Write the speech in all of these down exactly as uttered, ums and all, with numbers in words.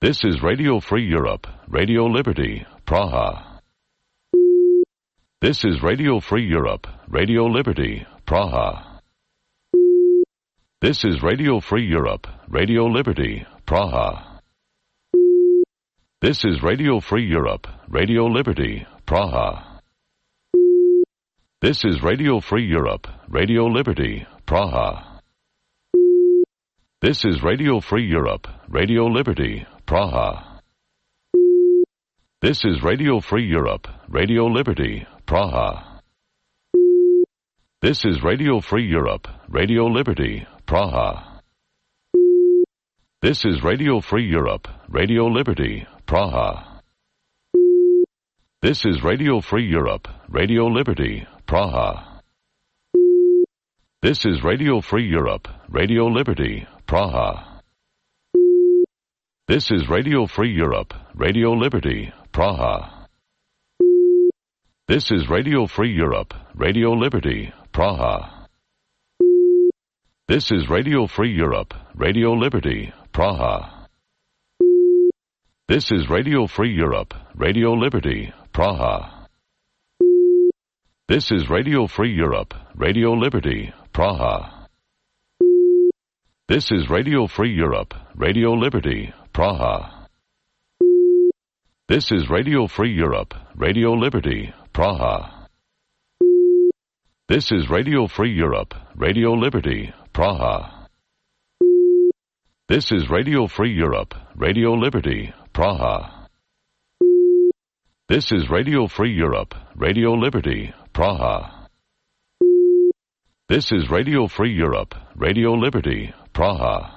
This is Radio Free Europe, Radio Liberty, Praha. This is Radio Free Europe, Radio Liberty, Praha. This is Radio Free Europe, Radio Liberty, Praha. This is Radio Free Europe, Radio Liberty, Praha. This is Radio Free Europe, Radio Liberty, Praha. This is Radio Free Europe, Radio Liberty, Praha. This is Radio Free Europe, Radio Liberty, Praha. This is Radio Free Europe, Radio Liberty, Praha. This is Radio Free Europe, Radio Liberty, Praha. This is Radio Free Europe, Radio Liberty, Praha. This is Radio Free Europe, Radio Liberty, Praha. This is Radio Free Europe, Radio Liberty, Praha. This is Radio Free Europe, Radio Liberty, Praha. This is Radio Free Europe, Radio Liberty, Praha. This is Radio Free Europe, Radio Liberty, Praha. This is Radio Free Europe, Radio Liberty, Praha. This is Radio Free Europe, Radio Liberty, Praha. This is Radio Free Europe, Radio Liberty, Praha. This is Radio Free Europe, Radio Liberty, Praha. This is Radio Free Europe, Radio Liberty, Praha. This is Radio Free Europe, Radio Liberty, Praha. This is Radio Free Europe, Radio Liberty, Praha.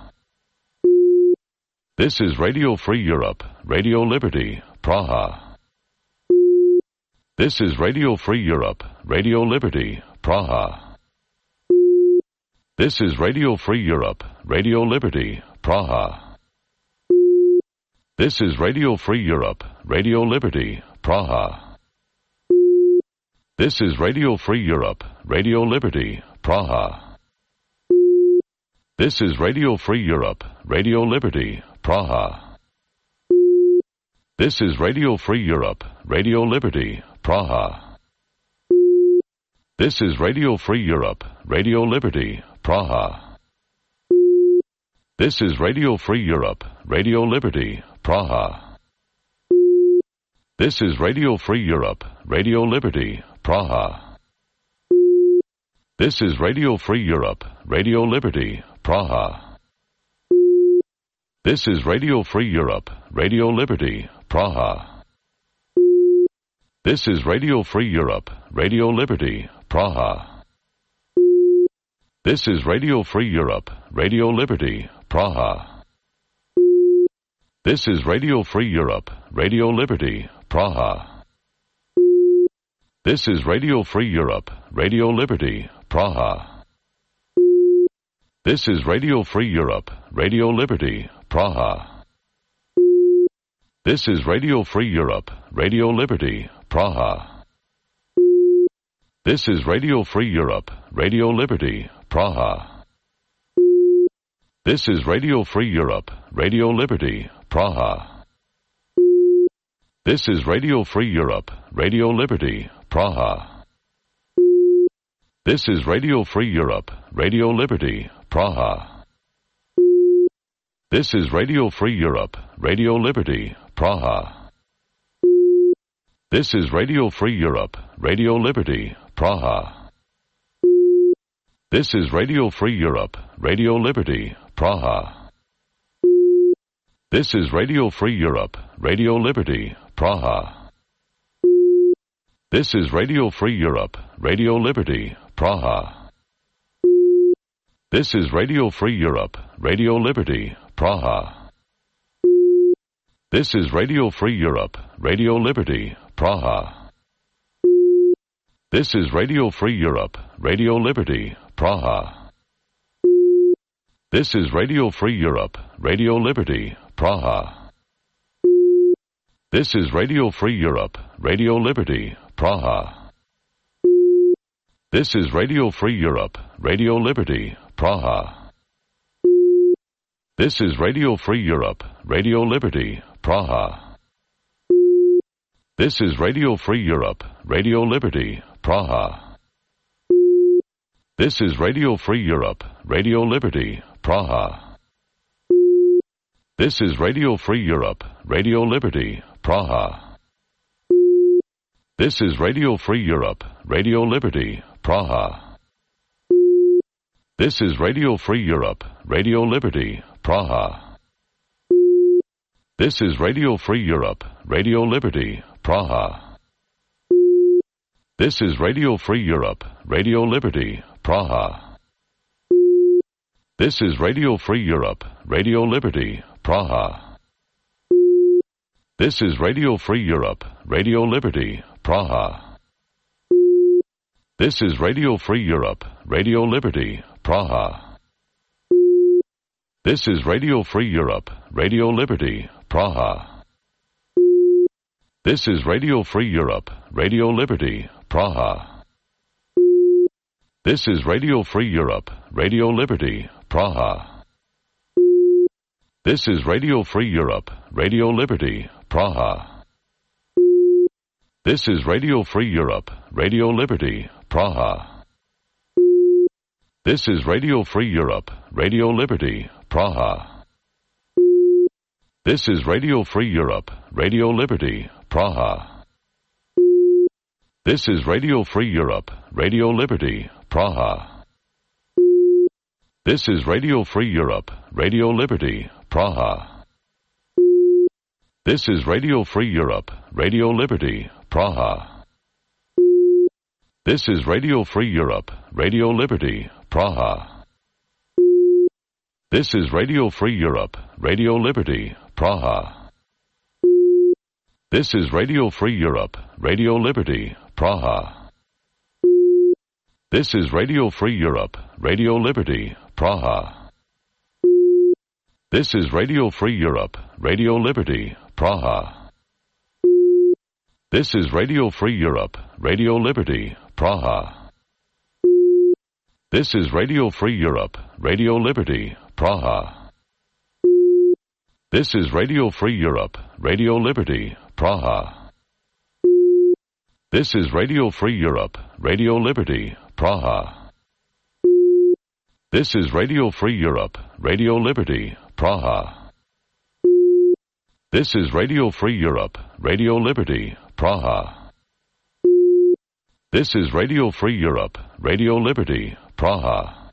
This is Radio Free Europe, Radio Liberty, Praha. This is Radio Free Europe, Radio Liberty, Praha. This is Radio Free Europe, Radio Liberty, Praha. This is Radio Free Europe, Radio Liberty, Praha. This is Radio Free Europe, Radio Liberty, Praha. This is Radio Free Europe, Radio Liberty, Praha. This is Radio Free Europe, Radio Liberty, Praha. This is Radio Free Europe, Radio Liberty, Praha. This is Radio Free Europe, Radio Liberty, Praha. This is Radio Free Europe, Radio Liberty, Praha. This is Radio Free Europe, Radio Liberty, Praha. This is Radio Free Europe, Radio Liberty, Praha. This is Radio Free Europe, Radio Liberty, Praha. This is Radio Free Europe, Radio Liberty, Praha. This is Radio Free Europe, Radio Liberty, Praha. This is Radio Free Europe, Radio Liberty, Praha. This is Radio Free Europe, Radio Liberty, Praha. This is Radio Free Europe, Radio Liberty, Praha. This is Radio Free Europe, Radio Liberty, Praha. This is Radio Free Europe, Radio Liberty, Praha. This is Radio Free Europe, Radio Liberty, Praha. This is Radio Free Europe, Radio Liberty, Praha. This is Radio Free Europe, Radio Liberty, Praha. This is Radio Free Europe, Radio Liberty, Praha. This is Radio Free Europe, Radio Liberty, Praha. This is Radio Free Europe, Radio Liberty, Praha. This is Radio Free Europe, Radio Liberty, Praha. This is Radio Free Europe, Radio Liberty, Praha. This is Radio Free Europe, Radio Liberty, Praha. This is Radio Free Europe, Radio Liberty, Praha. This is Radio Free Europe, Radio Liberty, Praha. This is Radio Free Europe, Radio Liberty, Praha. This is Radio Free Europe, Radio Liberty, Praha. This is Radio Free Europe, Radio Liberty, Praha. This is Radio Free Europe, Radio Liberty, Praha. This is Radio Free Europe, Radio Liberty, Praha. This is Radio Free Europe, Radio Liberty, Praha. This is Radio Free Europe, Radio Liberty, Praha. This is Radio Free Europe, Radio Liberty, Praha. This is Radio Free Europe, Radio Liberty, Praha. This is Radio Free Europe, Radio Liberty, Praha. This is Radio Free Europe, Radio Liberty, Praha. This is Radio Free Europe, Radio Liberty, Praha. This is Radio Free Europe, Radio Liberty, Praha. This is Radio Free Europe, Radio Liberty, Praha. This is Radio Free Europe, Radio Liberty, Praha. This is Radio Free Europe, Radio Liberty, Praha. This is Radio Free Europe, Radio Liberty, Praha. This is Radio Free Europe, Radio Liberty, Praha. This is Radio Free Europe, Radio Liberty, Praha. This is Radio Free Europe, Radio Liberty, Praha. This is Radio Free Europe, Radio Liberty, Praha. This is Radio Free Europe, Radio Liberty, Praha. This is Radio Free Europe, Radio Liberty, Praha. This is Radio Free Europe, Radio Liberty, Praha. This is Radio Free Europe, Radio Liberty, Praha. This is Radio Free Europe, Radio Liberty, Praha. This is Radio Free Europe, Radio Liberty, Praha. This is Radio Free Europe, Radio Liberty, Praha. This is Radio Free Europe, Radio Liberty, Praha. This is Radio Free Europe, Radio Liberty, Praha. This is Radio Free Europe, Radio Liberty, Praha. This is Radio Free Europe, Radio Liberty, Praha. This is Radio Free Europe, Radio Liberty, Praha. This is Radio Free Europe, Radio Liberty, Praha. This is Radio Free Europe, Radio Liberty, Praha.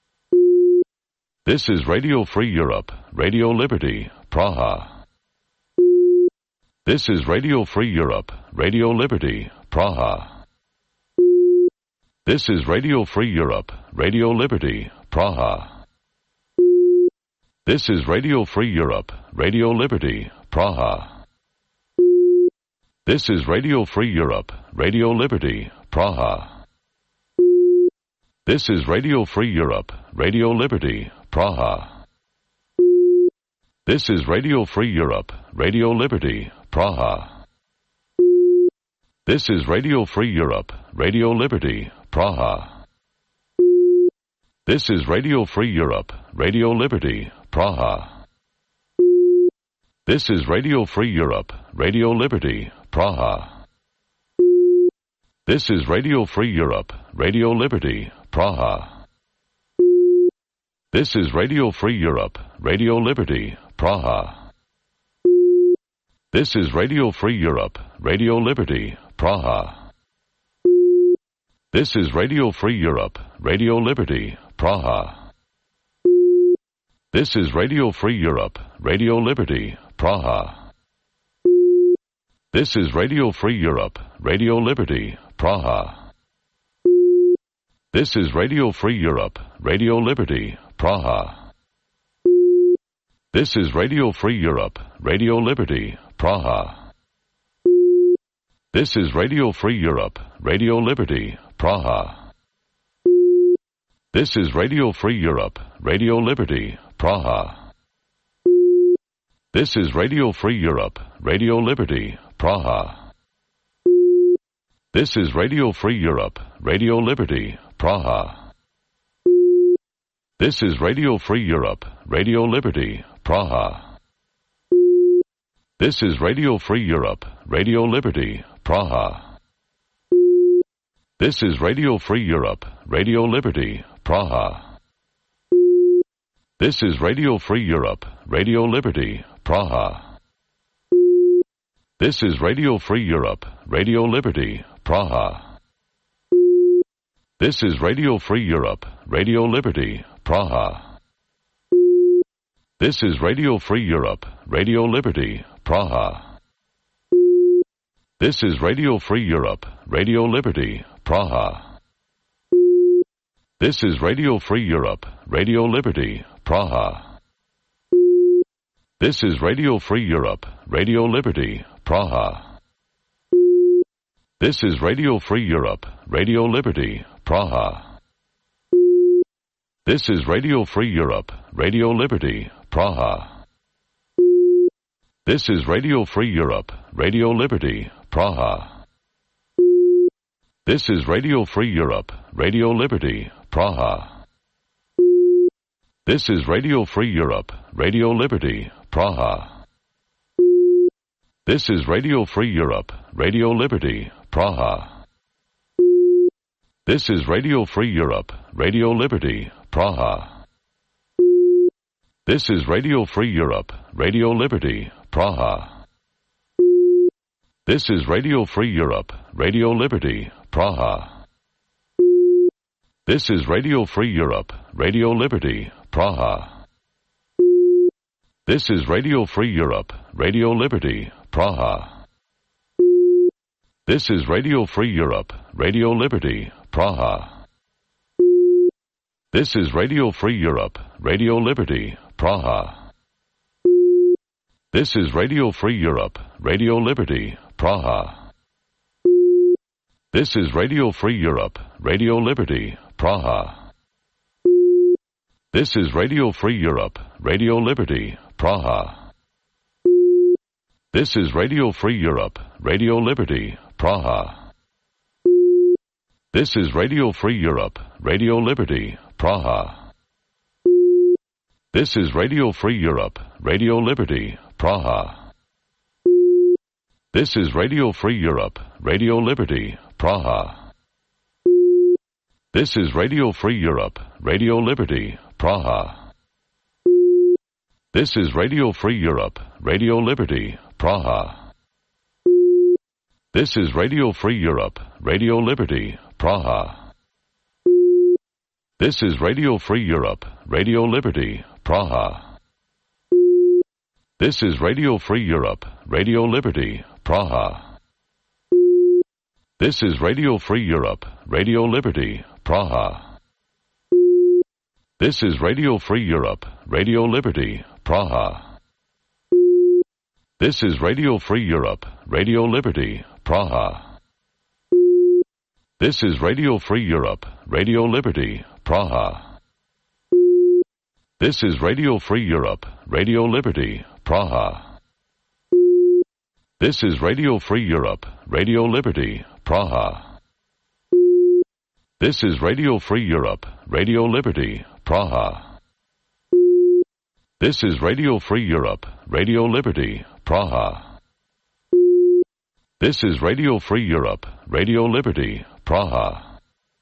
This is Radio Free Europe, Radio Liberty, Praha. This is Radio Free Europe, Radio Liberty, Praha. This is Radio Free Europe, Radio Liberty, Praha. This is Radio Free Europe, Radio Liberty, Praha. This is Radio Free Europe, Radio Liberty, Praha. This is Radio Free Europe, Radio Liberty, Praha. This is Radio Free Europe, Radio Liberty, Praha. This is Radio Free Europe, Radio Liberty, Praha. This is Radio Free Europe, Radio Liberty, Praha. This is Radio Free Europe, Radio Liberty, Praha. This is Radio Free Europe, Radio Liberty, Praha. This is Radio Free Europe, Radio Liberty, Praha. This is Radio Free Europe, Radio Liberty, Praha. This is Radio Free Europe, Radio Liberty, Praha. This is Radio Free Europe, Radio Liberty, Praha. This is Radio Free Europe, Radio Liberty, Praha. This is Radio Free Europe, Radio Liberty, Praha. This is Radio Free Europe, Radio Liberty, Praha. This is Radio Free Europe, Radio Liberty, Praha. This is Radio Free Europe, Radio Liberty, Praha. This is Radio Free Europe, Radio Liberty, Praha. This is Radio Free Europe, Radio Liberty, Praha. This is Radio Free Europe, Radio Liberty, Praha. This is Radio Free Europe, Radio Liberty, Praha. This is Radio Free Europe, Radio Liberty, Praha. This is Radio Free Europe, Radio Liberty, Praha. This is Radio Free Europe, Radio Liberty, Praha. This is Radio Free Europe, Radio Liberty, Praha. This is Radio Free Europe, Radio Liberty, Praha. This is Radio Free Europe, Radio Liberty, Praha. This is Radio Free Europe, Radio Liberty, Praha. This is Radio Free Europe, Radio Liberty, Praha. This is Radio Free Europe, Radio Liberty, Praha. This is Radio Free Europe, Radio Liberty, Praha. This is Radio Free Europe, Radio Liberty, Praha. This is Radio Free Europe, Radio Liberty, Praha. This is Radio Free Europe, Radio Liberty, Praha. This is Radio Free Europe, Radio Liberty, Praha. This is Radio Free Europe, Radio Liberty, Praha. This is Radio Free Europe, Radio Liberty, Praha. This is Radio Free Europe, Radio Liberty, Praha. This is Radio Free Europe, Radio Liberty, Praha. This is Radio Free Europe, Radio Liberty, Praha. This is Radio Free Europe, Radio Liberty, Praha. This is Radio Free Europe, Radio Liberty, Praha. This is Radio Free Europe, Radio Liberty, Praha. This is Radio Free Europe, Radio Liberty, Praha. This is Radio Free Europe, Radio Liberty, Praha. This is Radio Free Europe, Radio Liberty, Praha. This is Radio Free Europe, Radio Liberty, Praha. This is Radio Free Europe, Radio Liberty, Praha. This is Radio Free Europe, Radio Liberty, Praha. This is Radio Free Europe, Radio Liberty, Praha. This is Radio Free Europe, Radio Liberty, Praha. This is Radio Free Europe, Radio Liberty, Praha. This is Radio Free Europe, Radio Liberty, Praha. This is Radio Free Europe, Radio Liberty, Praha. This is Radio Free Europe, Radio Liberty, Praha. This is Radio Free Europe, Radio Liberty, Praha. This is Radio Free Europe, Radio Liberty, Praha. This is Radio Free Europe, Radio Liberty, Praha. This is Radio Free Europe, Radio Liberty, Praha. This is Radio Free Europe, Radio Liberty, Praha. This is Radio Free Europe, Radio Liberty, Praha. This is Radio Free Europe, Radio Liberty, Praha. This is Radio Free Europe, Radio Liberty, Praha.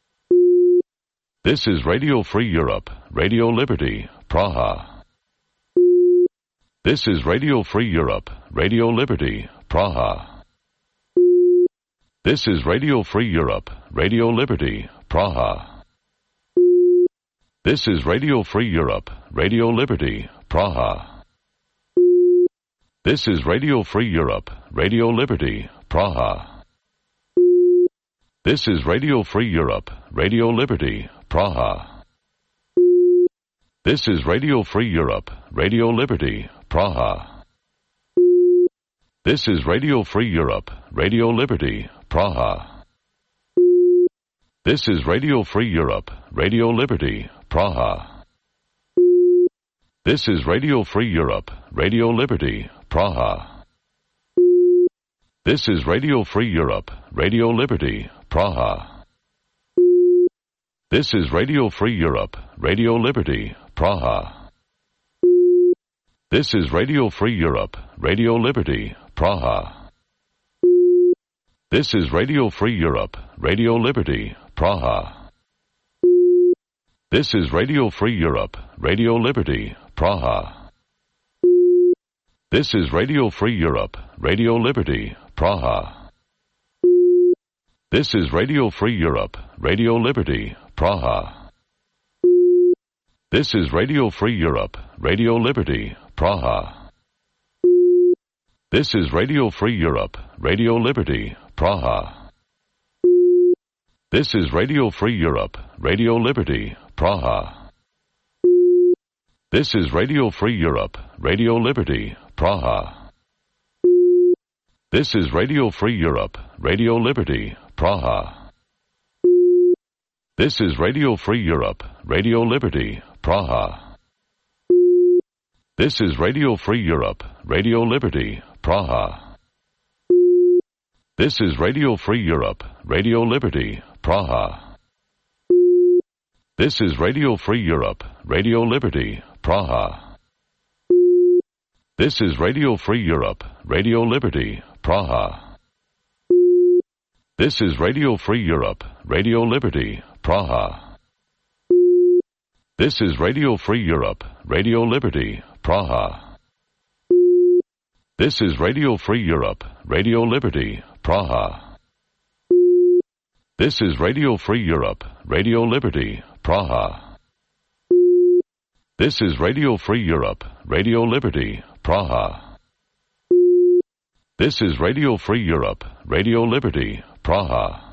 This is Radio Free Europe, Radio Liberty, Praha. This is Radio Free Europe, Radio Liberty, Praha. This is Radio Free Europe, Radio Liberty, Praha. This is Radio Free Europe, Radio Liberty, Praha. This is Radio Free Europe, Radio Liberty, Praha. This is Radio Free Europe, Radio Liberty, Praha. This is Radio Free Europe, Radio Liberty, Praha. This is Radio Free Europe, Radio Liberty, Praha. This is Radio Free Europe, Radio Liberty, Praha. This is Radio Free Europe, Radio Liberty, Praha. This is Radio Free Europe, Radio Liberty, Praha. This is Radio Free Europe, Radio Liberty, Praha. This is Radio Free Europe, Radio Liberty, Praha. This is Radio Free Europe, Radio Liberty, Praha. This is Radio Free Europe, Radio Liberty, Praha. This is Radio Free Europe, Radio Liberty, Praha. This is Radio Free Europe, Radio Liberty, Praha. This is Radio Free Europe, Radio Liberty, Praha. This is Radio Free Europe, Radio Liberty, Praha. This is Radio Free Europe, Radio Liberty, Praha. This is Radio Free Europe, Radio Liberty, Praha. This is Radio Free Europe, Radio Liberty, Praha. This is Radio Free Europe, Radio Liberty, Praha. This is Radio Free Europe, Radio Liberty, Praha. This is Radio Free Europe, Radio Liberty, Praha. This is Radio Free Europe, Radio Liberty, Praha. This is Radio Free Europe, Radio Liberty, Praha. This is Radio Free Europe, Radio Liberty, Praha. This is Radio Free Europe, Radio Liberty, Praha. This is Radio Free Europe, Radio Liberty, Praha. This is Radio Free Europe, Radio Liberty, Praha. This is Radio Free Europe, Radio Liberty, Praha. This is Radio Free Europe, Radio Liberty, Praha.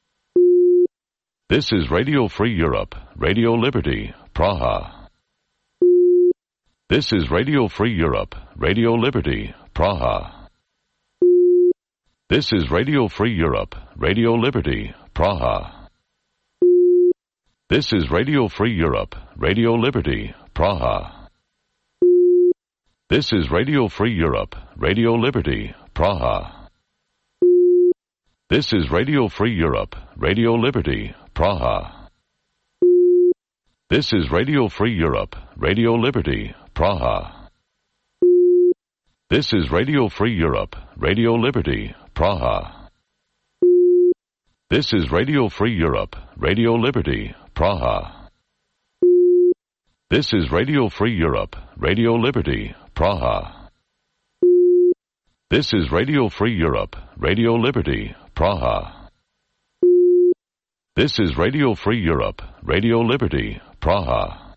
This is Radio Free Europe, Radio Liberty, Praha. This is Radio Free Europe, Radio Liberty, Praha. This is Radio Free Europe, Radio Liberty, Praha. This is Radio Free Europe, Radio Liberty, Praha. This is Radio Free Europe, Radio Liberty, Praha. This is Radio Free Europe, Radio Liberty, Praha. This is Radio Free Europe, Radio Liberty, Praha. This is Radio Free Europe, Radio Liberty, Praha. This is Radio Free Europe, Radio Liberty, Praha. This is Radio Free Europe, Radio Liberty, Praha. This is Radio Free Europe, Radio Liberty, Praha. This is Radio Free Europe, Radio Liberty, Praha.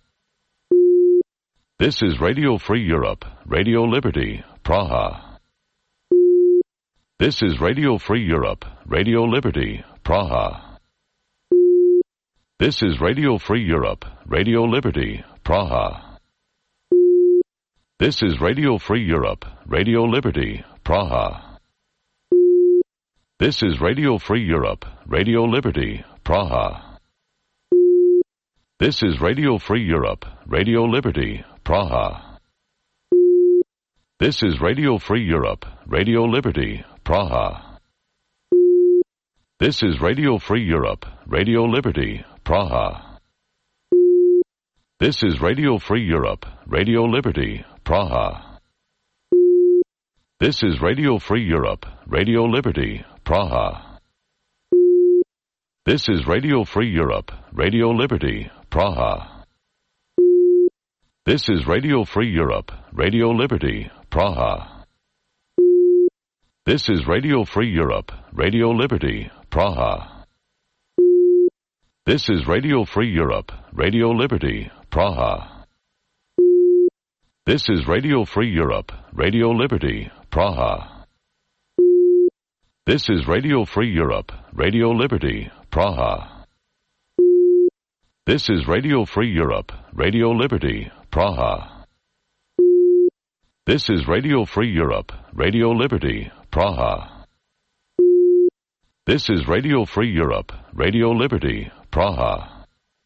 This is Radio Free Europe, Radio Liberty, Praha. This is Radio Free Europe, Radio Liberty, Praha. This is Radio Free Europe, Radio Liberty, Praha. This is Radio Free Europe, Radio Liberty, Praha. This is Radio Free Europe, Radio Liberty, Praha. This is Radio Free Europe, Radio Liberty, Praha. This is Radio Free Europe, Radio Liberty, Praha. This is Radio Free Europe, Radio Liberty, Praha. This is Radio Free Europe, Radio Liberty, Praha. This is Radio Free Europe, Radio Liberty, Praha. This is Radio Free Europe, Radio Liberty, Praha. This is Radio Free Europe, Radio Liberty, Praha. This is Radio Free Europe, Radio Liberty, Praha. This is Radio Free Europe, Radio Liberty, Praha. This is Radio Free Europe, Radio Liberty, Praha. This is Radio Free Europe, Radio Liberty, Praha. This is Radio Free Europe, Radio Liberty, Praha. This is Radio Free Europe, Radio Liberty, Praha. This is Radio Free Europe, Radio Liberty, Praha.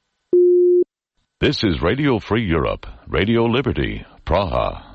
This is Radio Free Europe, Radio Liberty, Praha.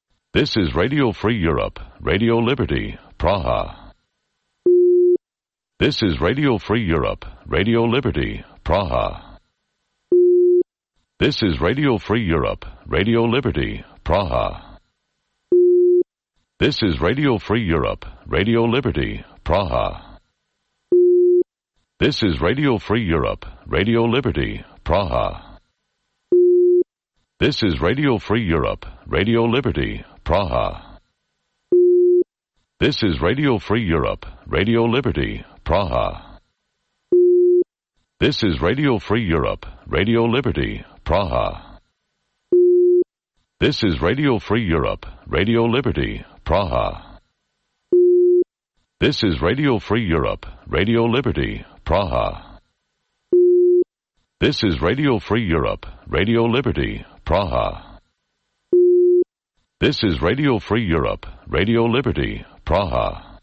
This is Radio Free Europe, Radio Liberty, Praha. This is Radio Free Europe, Radio Liberty, Praha. This is Radio Free Europe, Radio Liberty, Praha. This is Radio Free Europe, Radio Liberty, Praha. This is Radio Free Europe, Radio Liberty, Praha. This is Radio Free Europe, Radio Liberty, Praha. This is Radio Free Europe, Radio Liberty, Praha. This is Radio Free Europe, Radio Liberty, Praha. This is Radio Free Europe, Radio Liberty, Praha. This is Radio Free Europe, Radio Liberty, Praha. This is Radio Free Europe, Radio Liberty, Praha. This is Radio Free Europe, Radio Liberty, Praha.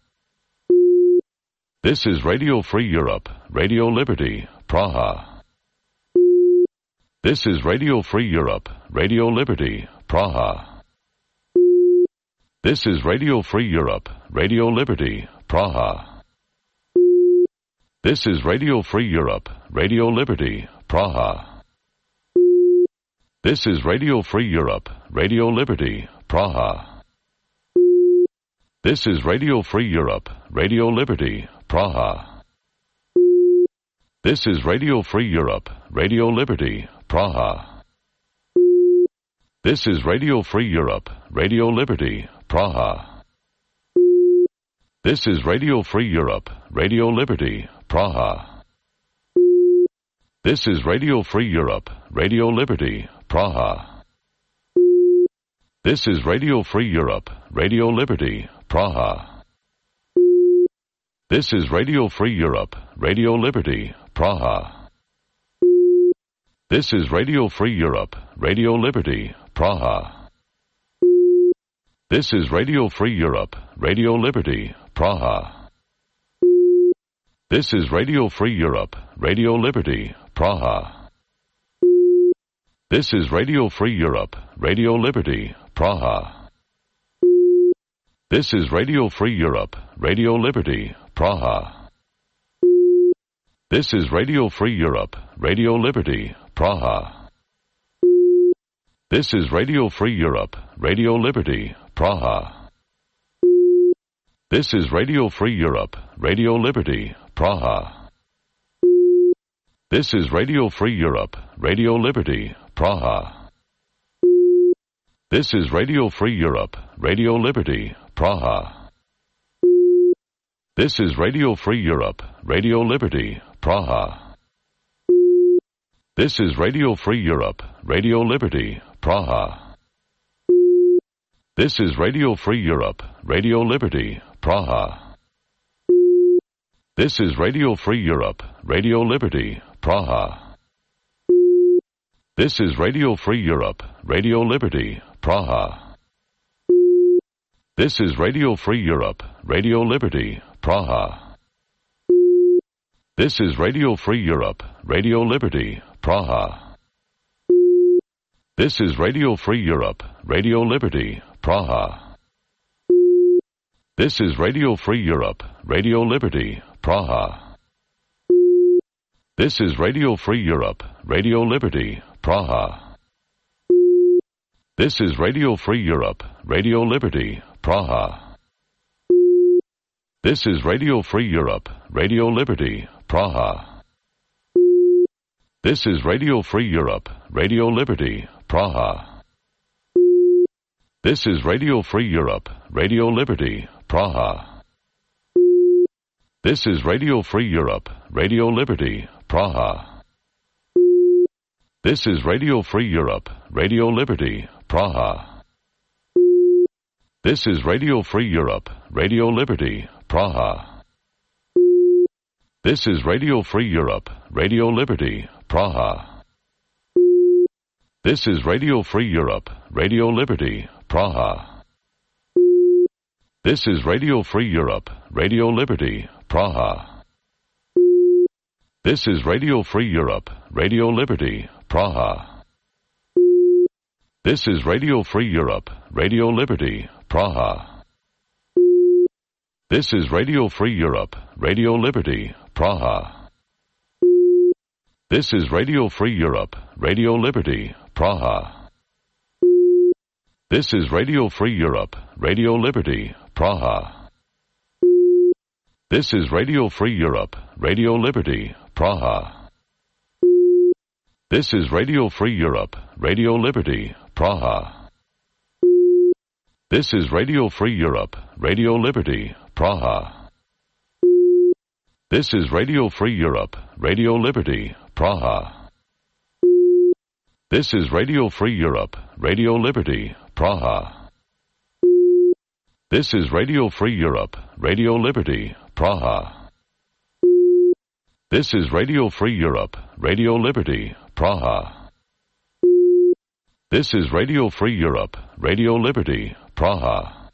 This is Radio Free Europe, Radio Liberty, Praha. This is Radio Free Europe, Radio Liberty, Praha. This is Radio Free Europe, Radio Liberty, Praha. This is Radio Free Europe, Radio Liberty, Praha. This is Radio Free Europe, Radio Liberty, Praha. This is Radio Free Europe, Radio Liberty, Praha. This is Radio Free Europe, Radio Liberty, Praha. This is Radio Free Europe, Radio Liberty, Praha. This is Radio Free Europe, Radio Liberty, Praha. This is Radio Free Europe, Radio Liberty, Praha. This is Radio Free Europe, Radio Liberty, Praha. This is Radio Free Europe, Radio Liberty, Praha. This is Radio Free Europe, Radio Liberty, Praha. This is Radio Free Europe, Radio Liberty, Praha. This is Radio Free Europe, Radio Liberty, Praha. This is Radio Free Europe, Radio Liberty, Praha. This is Radio Free Europe, Radio Liberty, Praha. This is Radio Free Europe, Radio Liberty, Praha. This is Radio Free Europe, Radio Liberty, Praha. This is Radio Free Europe, Radio Liberty, Praha. This is Radio Free Europe, Radio Liberty, Praha. This is Radio Free Europe, Radio Liberty, Praha. This is Radio Free Europe, Radio Liberty, Praha. This is Radio Free Europe, Radio Liberty, Praha. This is Radio Free Europe, Radio Liberty, Praha. This is Radio Free Europe, Radio Liberty, Praha. This is Radio Free Europe, Radio Liberty, Praha. This is Radio Free Europe, Radio Liberty, Praha. This is Radio Free Europe, Radio Liberty, Praha. This is Radio Free Europe, Radio Liberty, Praha. This is Radio Free Europe, Radio Liberty, Praha. This is Radio Free Europe, Radio Liberty, Praha. This is Radio Free Europe, Radio Liberty, Praha. This is Radio Free Europe, Radio Liberty, Praha. This is Radio Free Europe, Radio Liberty, Praha. This is Radio Free Europe, Radio Liberty, Praha. This is Radio Free Europe, Radio Liberty, Praha. This is Radio Free Europe, Radio Liberty, Praha. This is Radio Free Europe, Radio Liberty, Praha. This is Radio Free Europe, Radio Liberty, Praha. This is Radio Free Europe, Radio Liberty, Praha. This is Radio Free Europe, Radio Liberty, Praha. This is Radio Free Europe, Radio Liberty, Praha. This is Radio Free Europe, Radio Liberty, Praha. This is Radio Free Europe, Radio Liberty, Praha. This is Radio Free Europe, Radio Liberty, Praha. This is Radio Free Europe, Radio Liberty, Praha. This is Radio Free Europe, Radio Liberty, Praha. This is Radio Free Europe, Radio Liberty, Praha. This is Radio Free Europe, Radio Liberty, Praha. This is Radio Free Europe, Radio Liberty, Praha. This is Radio Free Europe, Radio Liberty, Praha. This is Radio Free Europe, Radio Liberty, Praha. This is Radio Free Europe, Radio Liberty, Praha. This is Radio Free Europe, Radio Liberty, Praha.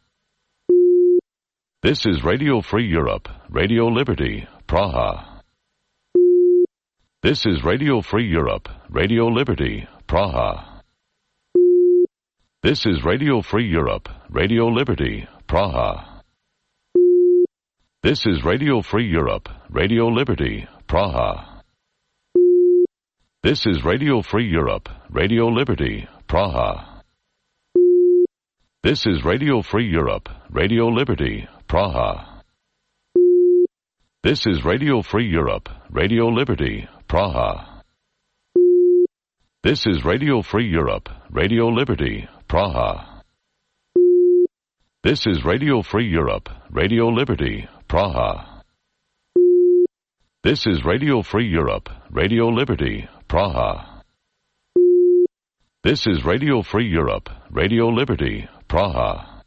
This is Radio Free Europe, Radio Liberty, Praha. This is Radio Free Europe, Radio Liberty, Praha. This is Radio Free Europe, Radio Liberty, Praha. This is Radio Free Europe, Radio Liberty, Praha. This is Radio Free Europe, Radio Liberty, Praha. This is Radio Free Europe, Radio Liberty, Praha. This is Radio Free Europe, Radio Liberty, Praha. This is Radio Free Europe, Radio Liberty, Praha. This is Radio Free Europe, Radio Liberty, Praha. This is Radio Free Europe, Radio Liberty, Praha. This is Radio Free Europe, Radio Liberty, Praha.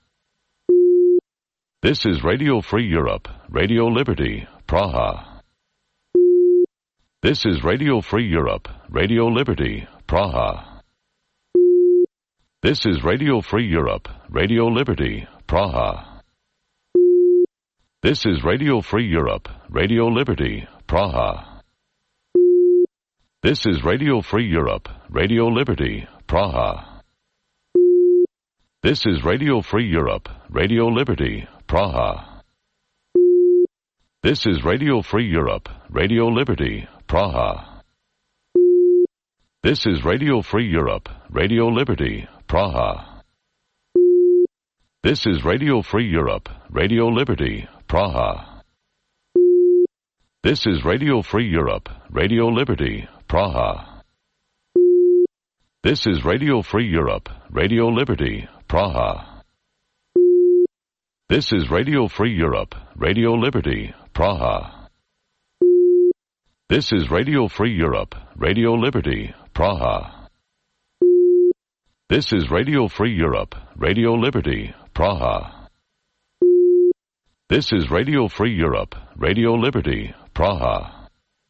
This is Radio Free Europe, Radio Liberty, Praha. This is Radio Free Europe, Radio Liberty, Praha. This is Radio Free Europe, Radio Liberty, Praha. This is Radio Free Europe, Radio Liberty, Praha. This is Radio Free Europe, Radio Liberty, Praha. This is Radio Free Europe, Radio Liberty, Praha. This is Radio Free Europe, Radio Liberty, Praha. This is Radio Free Europe, Radio Liberty, Praha. This is Radio Free Europe, Radio Liberty, Praha. This is Radio Free Europe, Radio Liberty, Praha. This is Radio Free Europe, Radio Liberty, Praha. This is Radio Free Europe, Radio Liberty, Praha. This is Radio Free Europe, Radio Liberty, Praha. This is Radio Free Europe, Radio Liberty, Praha. This is Radio Free Europe, Radio Liberty, Praha.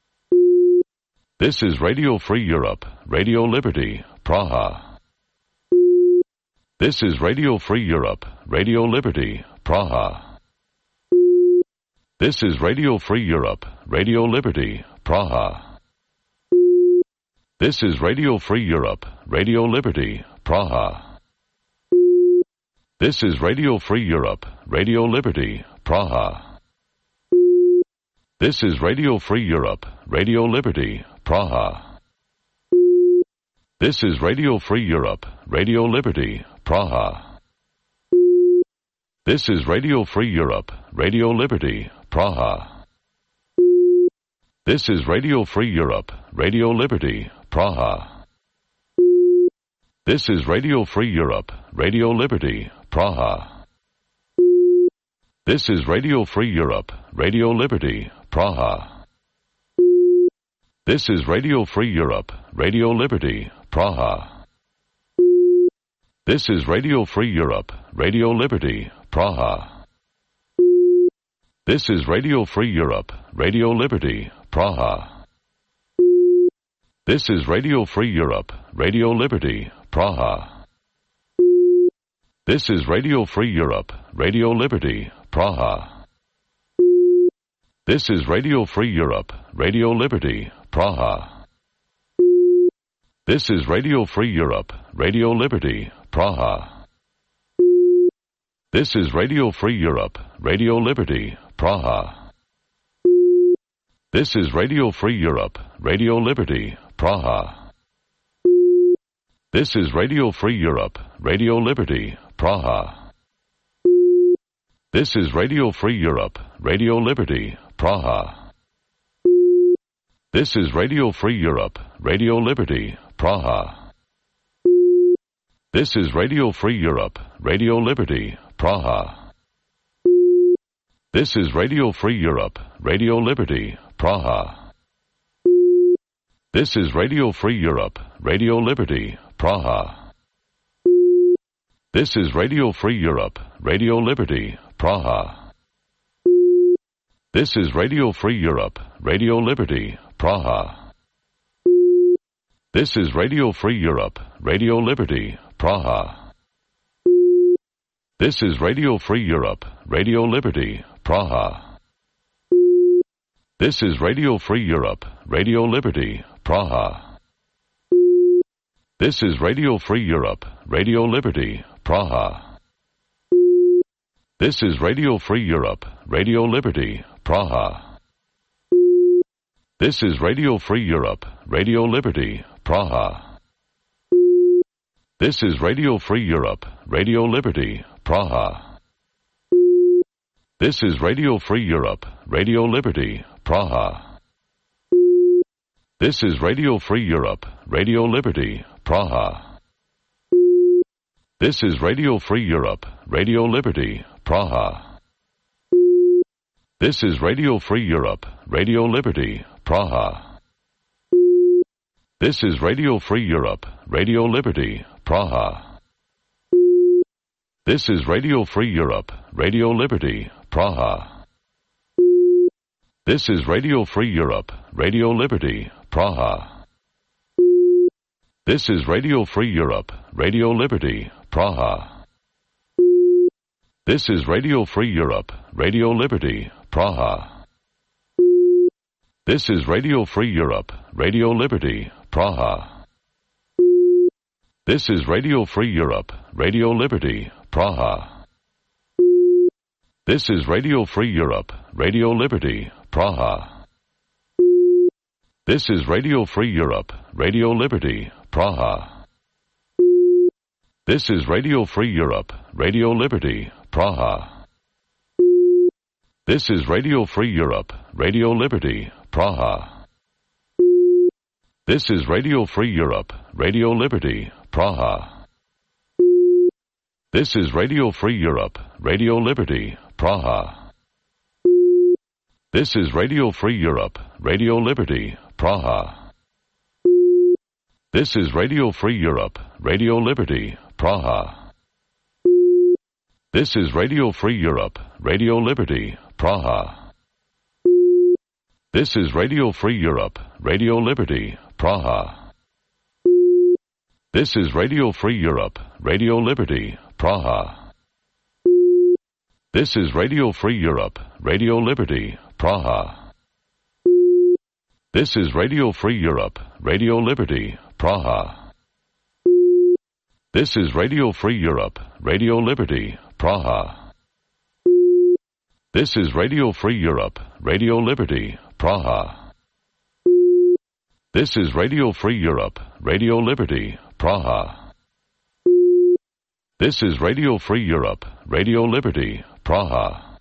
This is Radio Free Europe, Radio Liberty, Praha. This is Radio Free Europe, Radio Liberty, Praha. This is Radio Free Europe, Radio Liberty, Praha. This is Radio Free Europe, Radio Liberty, Praha. This is Radio Free Europe, Radio Liberty, Praha. This is Radio Free Europe, Radio Liberty, Praha. This is Radio Free Europe, Radio Liberty, Praha. This is Radio Free Europe, Radio Liberty, Praha. This is Radio Free Europe, Radio Liberty, Praha. This is Radio Free Europe, Radio Liberty, Praha. This is Radio Free Europe, Radio Liberty, Praha. This is Radio Free Europe, Radio Liberty, Praha. This is Radio Free Europe, Radio Liberty, Praha. This is Radio Free Europe, Radio Liberty, Praha. This is Radio Free Europe, Radio Liberty, Praha. This is Radio Free Europe, Radio Liberty, Praha. This is Radio Free Europe, Radio Liberty, Praha. This is Radio Free Europe, Radio Liberty, Praha. This is Radio Free Europe, Radio Liberty, Praha. This is Radio Free Europe, Radio Liberty, Praha. This is Radio Free Europe, Radio Liberty, Praha. This is Radio Free Europe, Radio Liberty, Praha. This is Radio Free Europe, Radio Liberty, Praha. This is Radio Free Europe, Radio Liberty, Praha. This is Radio Free Europe, Radio Liberty, Praha. This is Radio Free Europe, Radio Liberty, Praha. This is Radio Free Europe, Radio Liberty, Praha. This is Radio Free Europe, Radio Liberty, Praha. This is Radio Free Europe, Radio Liberty, Praha. This is Radio Free Europe, Radio Liberty, Praha. This is Radio Free Europe, Radio Liberty, Praha. This is Radio Free Europe, Radio Liberty, Praha. This is Radio Free Europe, Radio Liberty, Praha. This is Radio Free Europe, Radio Liberty, Praha. This is Radio Free Europe, Radio Liberty, Praha. This is Radio Free Europe, Radio Liberty, Praha. This is Radio Free Europe, Radio Liberty, Praha. This is Radio Free Europe, Radio Liberty, Praha. This is Radio Free Europe, Radio Liberty, Praha. This is Radio Free Europe, Radio Liberty, Praha. This is Radio Free Europe, Radio Liberty, Praha. This is Radio Free Europe, Radio Liberty, Praha. This is Radio Free Europe, Radio Liberty, Praha. This is Radio Free Europe, Radio Liberty, Praha. This is Radio Free Europe, Radio Liberty, Praha. This is Radio Free Europe, Radio Liberty, Praha. This is Radio Free Europe, Radio Liberty, Praha. This is Radio Free Europe, Radio Liberty, Praha. This is Radio Free Europe, Radio Liberty, Praha. This is Radio Free Europe, Radio Liberty, Praha. This is Radio Free Europe, Radio Liberty, Praha. This is Radio Free Europe, Radio Liberty, Praha. This is Radio Free Europe, Radio Liberty, Praha. This is Radio Free Europe, Radio Liberty, Praha. This is Radio Free Europe, Radio Liberty, Praha. This is Radio Free Europe, Radio Liberty, Praha. This is Radio Free Europe, Radio Liberty, Praha. This is Radio Free Europe, Radio Liberty, Praha. This is Radio Free Europe, Radio Liberty, Praha. This is Radio Free Europe, Radio Liberty, Praha. This is Radio Free Europe, Radio Liberty, Praha. This is Radio Free Europe, Radio Liberty, Praha. This is Radio Free Europe, Radio Liberty, Praha.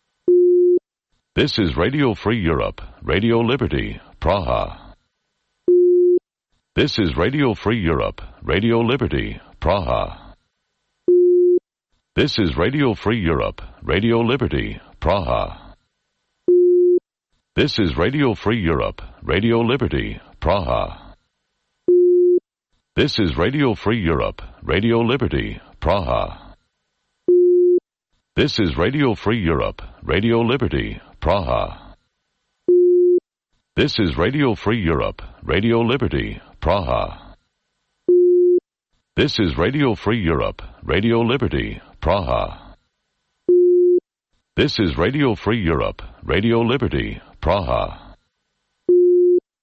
This is Radio Free Europe, Radio Liberty, Praha. This is Radio Free Europe, Radio Liberty, Praha. This is Radio Free Europe, Radio Liberty, Praha. This is Radio Free Europe, Radio Liberty, Praha. This is Radio Free Europe, Radio Liberty, Praha. This is Radio Free Europe, Radio Liberty, Praha. This is Radio Free Europe, Radio Liberty, Praha. This is Radio Free Europe, Radio Liberty, Praha. This is Radio Free Europe, Radio Liberty, Praha.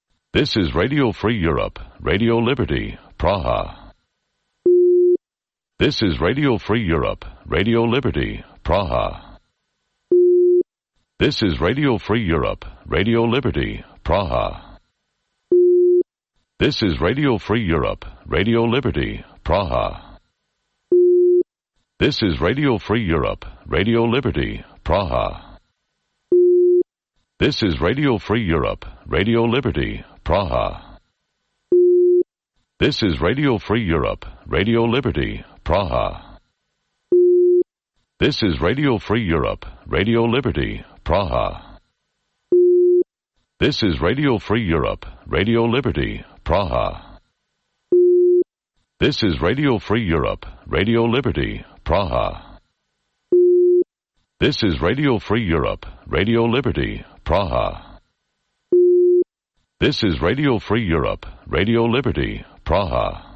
This is Radio Free Europe, Radio Liberty, Praha. This is Radio Free Europe, Radio Liberty, Praha. This is Radio Free Europe, Radio Liberty, Praha. This is Radio Free Europe, Radio Liberty, Praha. This is Radio Free Europe, Radio Liberty, Praha. This is Radio Free Europe, Radio Liberty, Praha. This is Radio Free Europe, Radio Liberty, Praha. This is Radio Free Europe, Radio Liberty, Praha. This is Radio Free Europe, Radio Liberty, Praha. This is Radio Free Europe, Radio Liberty, Praha. This is Radio Free Europe, Radio Liberty, Praha. This is Radio Free Europe, Radio Liberty, Praha.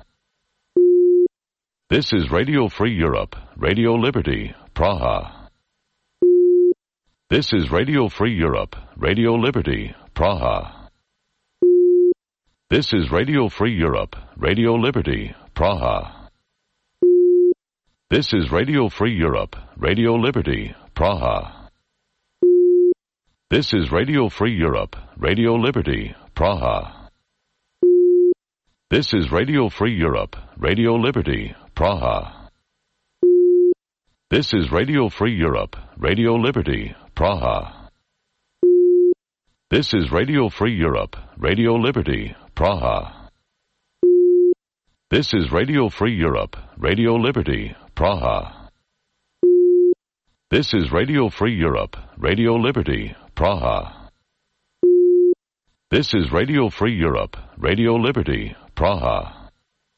This is Radio Free Europe, Radio Liberty, Praha. This is Radio Free Europe, Radio Liberty, Praha. This is Radio Free Europe, Radio Liberty, Praha. This is Radio Free Europe, Radio Liberty, Praha. This is Radio Free Europe, Radio Liberty, Praha. This is Radio Free Europe, Radio Liberty, Praha. This is Radio Free Europe, Radio Liberty, Praha. This is Radio Free Europe, Radio Liberty, Praha. This is Radio Free Europe, Radio Liberty, Praha. This is Radio Free Europe, Radio Liberty, Praha. This is Radio Free Europe, Radio Liberty, Praha.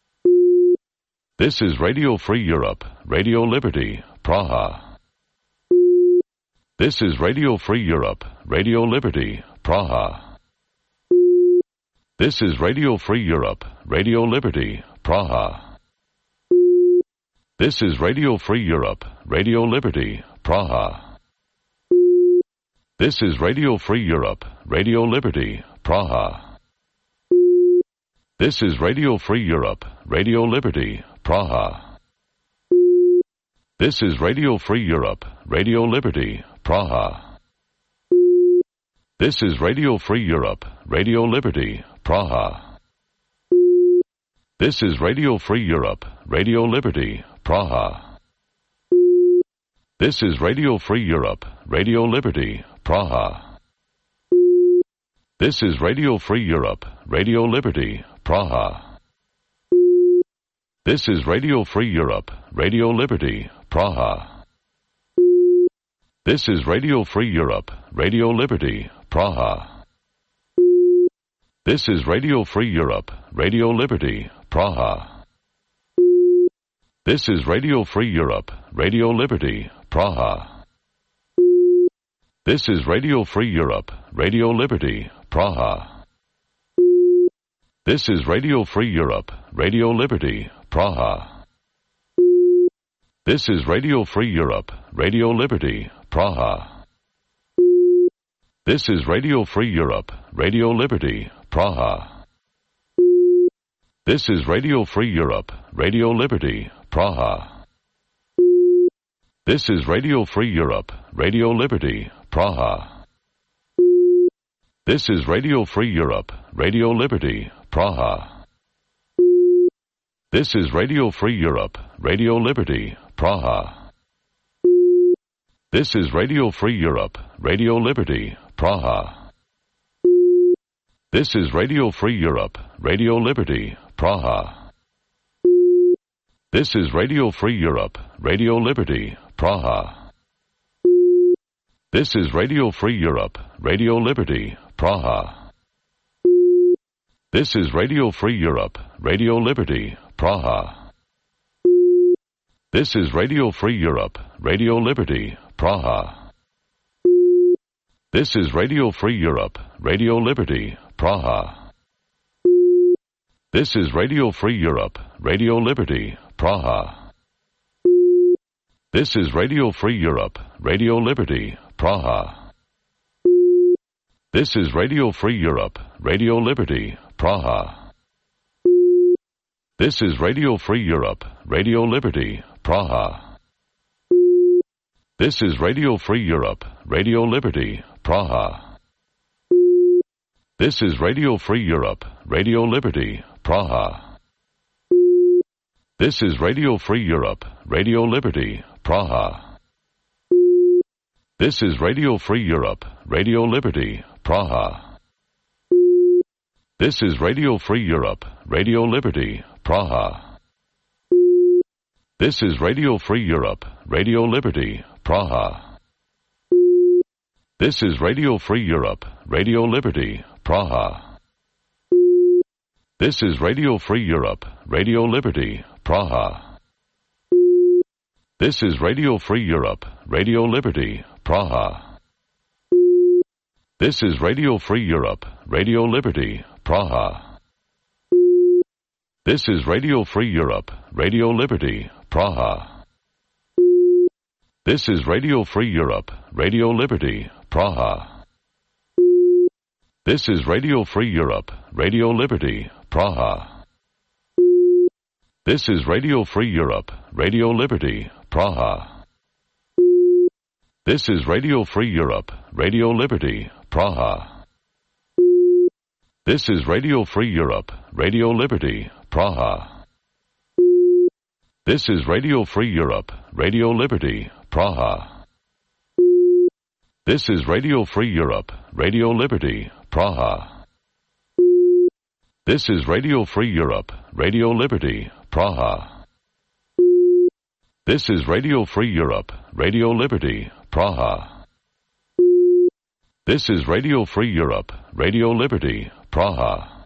This is Radio Free Europe, Radio Liberty, Praha. This is Radio Free Europe, Radio Liberty, Praha. This is Radio Free Europe, Radio Liberty, Praha. This is Radio Free Europe, Radio Liberty, Praha. This is Radio Free Europe, Radio Liberty, Praha. This is Radio Free Europe, Radio Liberty, Praha. This is Radio Free Europe, Radio Liberty, Praha. This is Radio Free Europe, Radio Liberty, Praha. This is Radio Free Europe, Radio Liberty, Praha. This is Radio Free Europe, Radio Liberty, Praha. This is Radio Free Europe, Radio Liberty, Praha. This is Radio Free Europe, Radio Liberty, Praha. This is Radio Free Europe, Radio Liberty, Praha. This is Radio Free Europe, Radio Liberty, Praha. This is Radio Free Europe, Radio Liberty, Praha. This is Radio Free Europe, Radio Liberty, Praha. This is Radio Free Europe, Radio Liberty, Praha. This is Radio Free Europe, Radio Liberty, Praha. This is Radio Free Europe, Radio Liberty, Praha. This is Radio Free Europe, Radio Liberty, Praha. This is Radio Free Europe, Radio Liberty, Praha. This is Radio Free Europe, Radio Liberty, Praha. This is Radio Free Europe, Radio Liberty, Praha. This is Radio Free Europe, Radio Liberty, Praha. This is Radio Free Europe, Radio Liberty, Praha. This is Radio Free Europe, Radio Liberty, Praha. This is Radio Free Europe, Radio Liberty, Praha. This is Radio Free Europe, Radio Liberty, Praha. This is Radio Free Europe, Radio Liberty, Praha. This is Radio Free Europe, Radio Liberty, Praha. This is Radio Free Europe, Radio Liberty, Praha. This is Radio Free Europe, Radio Liberty, Praha. This is Radio Free Europe, Radio Liberty, Praha. This is Radio Free Europe, Radio Liberty, Praha. This is Radio Free Europe, Radio Liberty, Praha. This is Radio Free Europe, Radio Liberty, Praha. This is Radio Free Europe, Radio Liberty, Praha. This is Radio Free Europe, Radio Liberty, Praha. This is Radio Free Europe, Radio Liberty, Praha. This is Radio Free Europe, Radio Liberty, Praha. This is Radio Free Europe, Radio Liberty, Praha. This is Radio Free Europe, Radio Liberty, Praha. This is Radio Free Europe, Radio Liberty, Praha. This is Radio Free Europe, Radio Liberty, Praha. This is Radio Free Europe, Radio Liberty, Praha. This is Radio Free Europe, Radio Liberty, Praha. This is Radio Free Europe, Radio Liberty, Praha. This is Radio Free Europe, Radio Liberty, Praha. This is Radio Free Europe, Radio Liberty, Praha. This is Radio Free Europe, Radio Liberty, Praha. This is Radio Free Europe, Radio Liberty, Praha. This is Radio Free Europe, Radio Liberty, Praha. This is Radio Free Europe, Radio Liberty, Praha. This is Radio Free Europe, Radio Liberty, Praha. This is Radio Free Europe, Radio Liberty, Praha.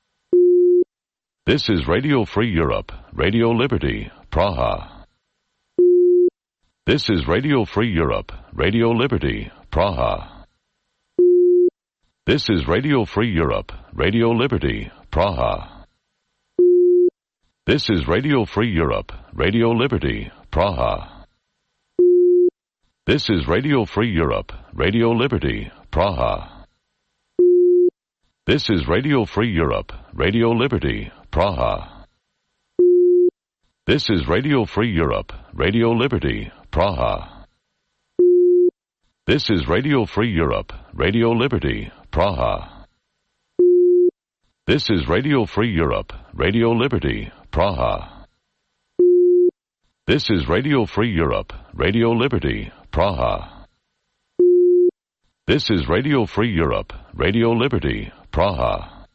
This is Radio Free Europe, Radio Liberty, Praha. This is Radio Free Europe, Radio Liberty, Praha. This is Radio Free Europe, Radio Liberty, Praha. This is Radio Free Europe, Radio Liberty, Praha. This is Radio Free Europe, Radio Liberty, Praha. This is Radio Free Europe, Radio Liberty, Praha. This is Radio Free Europe, Radio Liberty, Praha. This is Radio Free Europe, Radio Liberty, Praha. This is Radio Free Europe, Radio Liberty, Praha. This is Radio Free Europe, Radio Liberty, Praha. This is Radio Free Europe, Radio Liberty, Praha.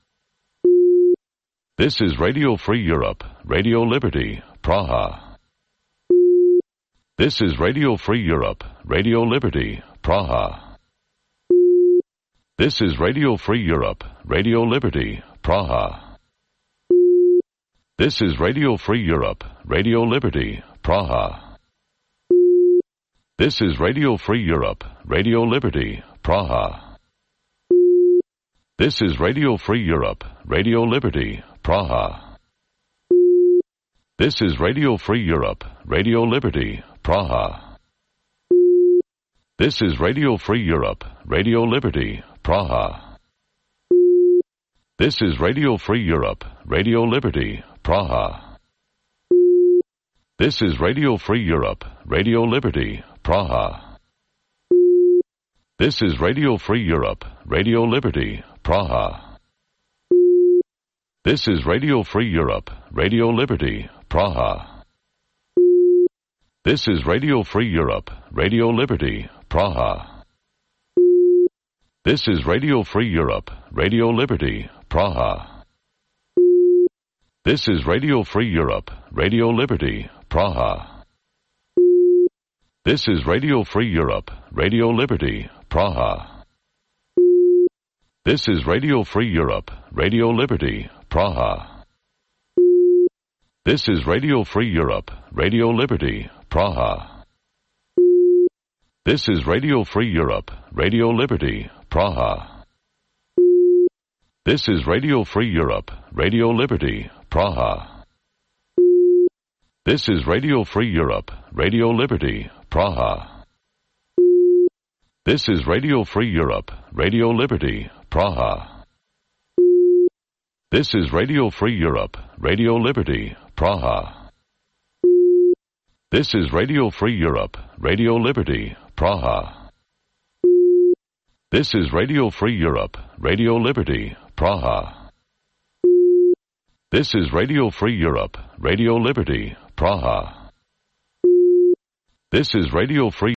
This is Radio Free Europe, Radio Liberty, Praha. This is Radio Free Europe, Radio Liberty, Praha. This is Radio Free Europe, Radio Liberty, Praha. This is Radio Free Europe, Radio Liberty, Praha. This is Radio Free Europe, Radio Liberty, Praha. This is Radio Free Europe, Radio Liberty, Praha. This is Radio Free Europe, Radio Liberty, Praha. This is Radio Free Europe, Radio Liberty, Praha. This is Radio Free Europe, Radio Liberty, Praha. This is Radio Free Europe, Radio Liberty, Praha. This is Radio Free Europe, Radio Liberty, Praha. This is Radio Free Europe, Radio Liberty, Praha. This is Radio Free Europe, Radio Liberty, Praha. This is Radio Free Europe, Radio Liberty, Praha. This is Radio Free Europe, Radio Liberty, Praha. This is Radio Free Europe, Radio Liberty, Praha. This is Radio Free Europe, Radio Liberty, Praha. This is Radio Free Europe, Radio Liberty, Praha. This is Radio Free Europe, Radio Liberty, Praha. This is Radio Free Europe, Radio Liberty, Praha. This is Radio Free Europe, Radio Liberty, Praha. This is Radio Free Europe, Radio Liberty, Praha. This is Radio Free Europe, Radio Liberty, Praha. This is Radio Free Europe, Radio Liberty, Praha. This is Radio Free Europe, Radio Liberty, Praha. This is Radio Free Europe, Radio Liberty, Praha. This is Radio Free